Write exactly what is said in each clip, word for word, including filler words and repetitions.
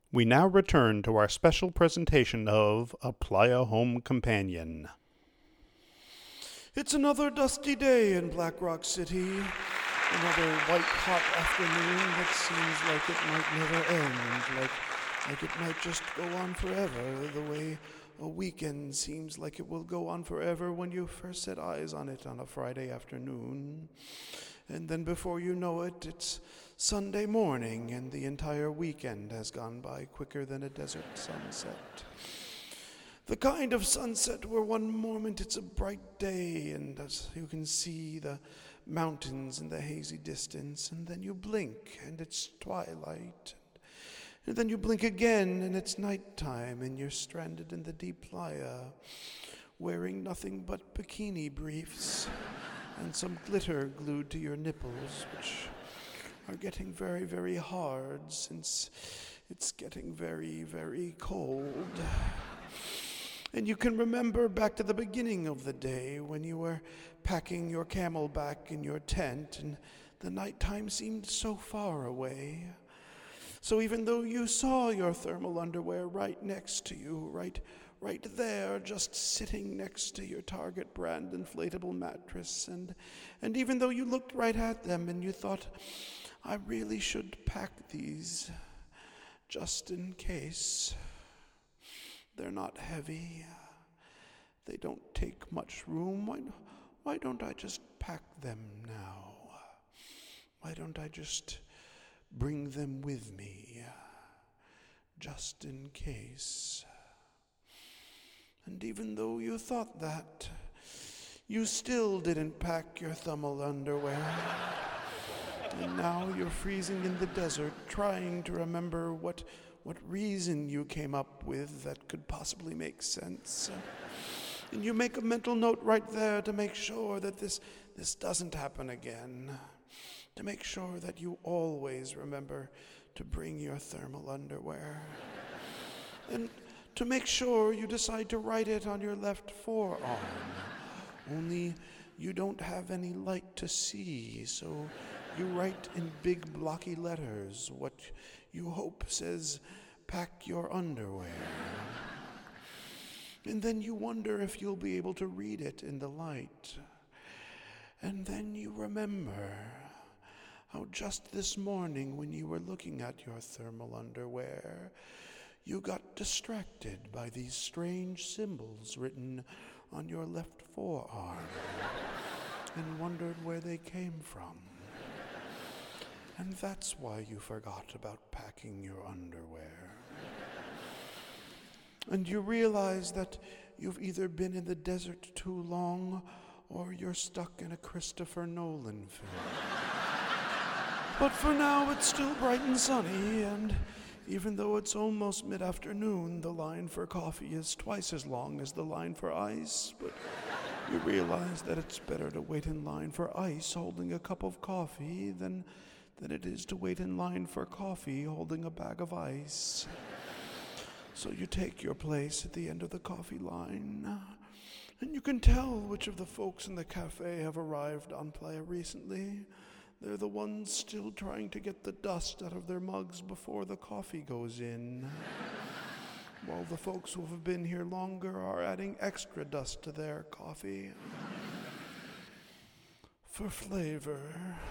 We now return to our special presentation of A Playa Home Companion. It's another dusty day in Black Rock City. Another white hot afternoon that seems like it might never end, like, like it might just go on forever, the way a weekend seems like it will go on forever when you first set eyes on it on a Friday afternoon. And then before you know it, it's Sunday morning and the entire weekend has gone by quicker than a desert sunset. The kind of sunset where one moment it's a bright day and as you can see the mountains in the hazy distance, and then you blink and it's twilight, and then you blink again and it's nighttime and you're stranded in the deep playa, wearing nothing but bikini briefs and some glitter glued to your nipples, which are getting very, very hard since it's getting very, very cold. And you can remember back to the beginning of the day when you were packing your camelback in your tent and the nighttime seemed so far away. So even though you saw your thermal underwear right next to you, right right there, just sitting next to your Target brand inflatable mattress, and and even though you looked right at them and you thought, I really should pack these just in case. They're not heavy. They don't take much room. Why, why don't I just pack them now? Why don't I just bring them with me, just in case? And even though you thought that, you still didn't pack your thermal underwear. And now you're freezing in the desert, trying to remember what what reason you came up with that could possibly make sense. And you make a mental note right there to make sure that this, this doesn't happen again. To make sure that you always remember to bring your thermal underwear. And to make sure you decide to write it on your left forearm. Only you don't have any light to see, so you write in big blocky letters what you hope says, pack your underwear. And then you wonder if you'll be able to read it in the light. And then you remember how just this morning when you were looking at your thermal underwear, you got distracted by these strange symbols written on your left forearm and wondered where they came from. And that's why you forgot about packing your underwear. And you realize that you've either been in the desert too long or you're stuck in a Christopher Nolan film. But for now, it's still bright and sunny, and even though it's almost mid-afternoon, the line for coffee is twice as long as the line for ice, but you realize that it's better to wait in line for ice holding a cup of coffee than than it is to wait in line for coffee holding a bag of ice. So you take your place at the end of the coffee line, and you can tell which of the folks in the cafe have arrived on Playa recently. They're the ones still trying to get the dust out of their mugs before the coffee goes in, while the folks who have been here longer are adding extra dust to their coffee for flavor.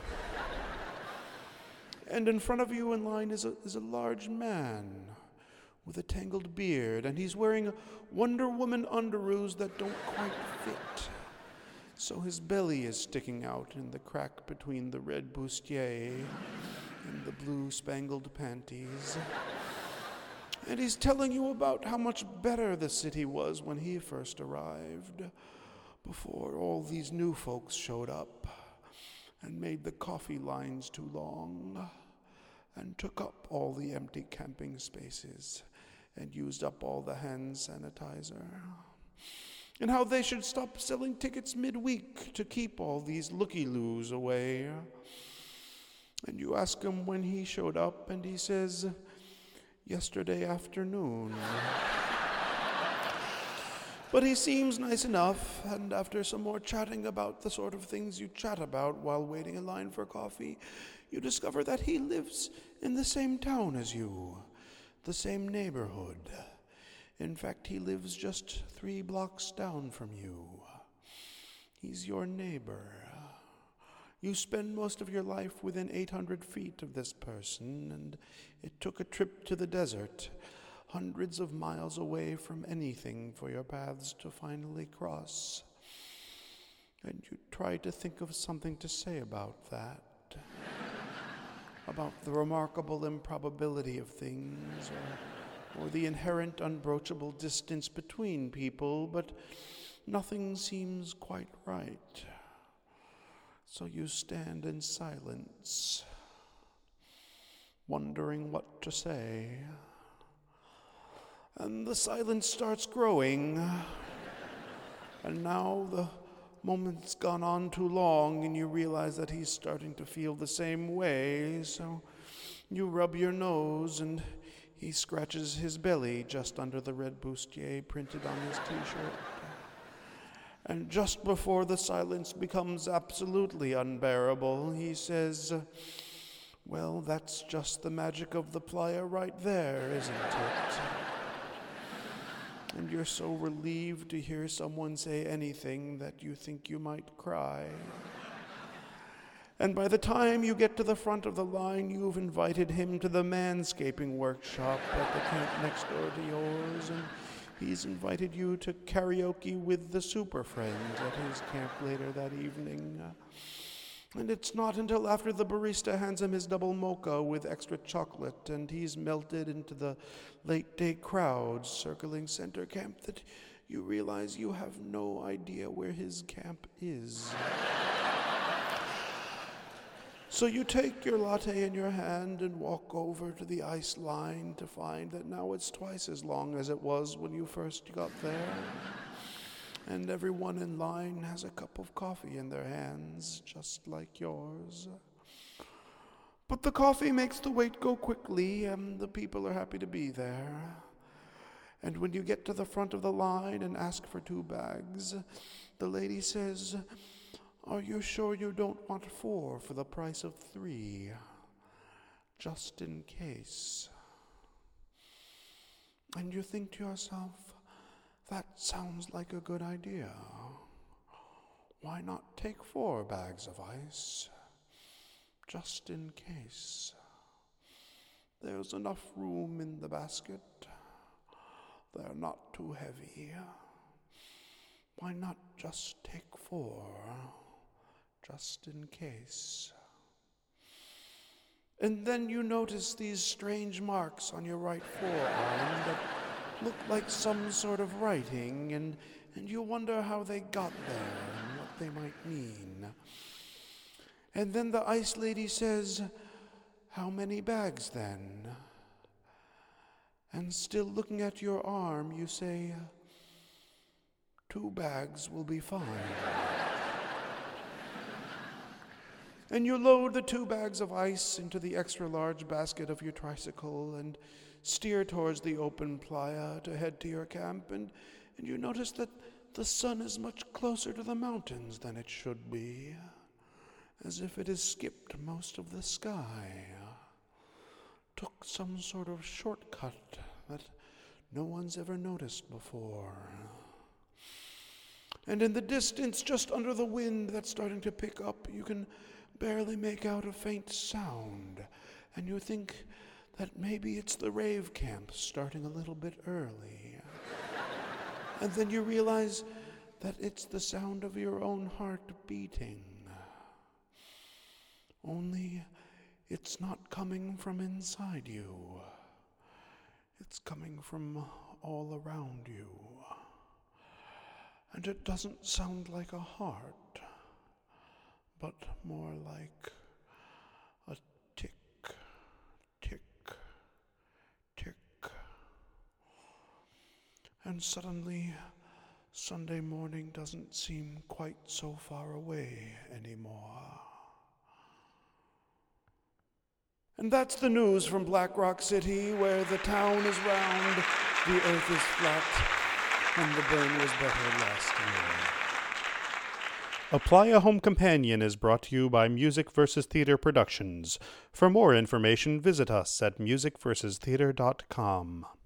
And in front of you in line is a, is a large man with a tangled beard, and he's wearing Wonder Woman underoos that don't quite fit. So his belly is sticking out in the crack between the red bustier and the blue spangled panties. And he's telling you about how much better the city was when he first arrived, before all these new folks showed up and made the coffee lines too long, and took up all the empty camping spaces, and used up all the hand sanitizer. And how they should stop selling tickets midweek to keep all these looky-loos away. And you ask him when he showed up, and he says, yesterday afternoon. But he seems nice enough, and after some more chatting about the sort of things you chat about while waiting in line for coffee, you discover that he lives in the same town as you, the same neighborhood. In fact, he lives just three blocks down from you. He's your neighbor. You spend most of your life within eight hundred feet of this person, and it took a trip to the desert, hundreds of miles away from anything for your paths to finally cross. And you try to think of something to say about that, about the remarkable improbability of things, or, or the inherent unbroachable distance between people, but nothing seems quite right. So you stand in silence, wondering what to say. And the silence starts growing. And now the moment's gone on too long, and you realize that he's starting to feel the same way. So you rub your nose, and he scratches his belly just under the red bustier printed on his t-shirt. And just before the silence becomes absolutely unbearable, he says, "Well, that's just the magic of the playa right there, isn't it?" And you're so relieved to hear someone say anything that you think you might cry. And by the time you get to the front of the line, you've invited him to the manscaping workshop at the camp next door to yours, and he's invited you to karaoke with the Super Friends at his camp later that evening. And it's not until after the barista hands him his double mocha with extra chocolate and he's melted into the late-day crowd circling center camp that you realize you have no idea where his camp is. So you take your latte in your hand and walk over to the ice line to find that now it's twice as long as it was when you first got there. And everyone in line has a cup of coffee in their hands, just like yours. But the coffee makes the wait go quickly, and the people are happy to be there. And when you get to the front of the line and ask for two bags, the lady says, "Are you sure you don't want four for the price of three? Just in case." And you think to yourself, that sounds like a good idea. Why not take four bags of ice? Just in case. There's enough room in the basket. They're not too heavy. Why not just take four? Just in case. And then you notice these strange marks on your right forearm that look like some sort of writing, and, and you wonder how they got there and what they might mean. And then the ice lady says, "How many bags then?" And still looking at your arm, you say, "Two bags will be fine." And you load the two bags of ice into the extra-large basket of your tricycle and steer towards the open playa to head to your camp, and, and you notice that the sun is much closer to the mountains than it should be, as if it has skipped most of the sky, took some sort of shortcut that no one's ever noticed before. And in the distance, just under the wind that's starting to pick up, you can barely make out a faint sound, and you think that maybe it's the rave camp starting a little bit early. And then you realize that it's the sound of your own heart beating. Only it's not coming from inside you. It's coming from all around you. And it doesn't sound like a heart, but more like a tick, tick, tick. And suddenly, Sunday morning doesn't seem quite so far away anymore. And that's the news from Black Rock City, where the town is round, the earth is flat, and the burn was better last year. Apply a Home Companion is brought to you by Music versus Theater Productions. For more information, visit us at music versus theater dot com.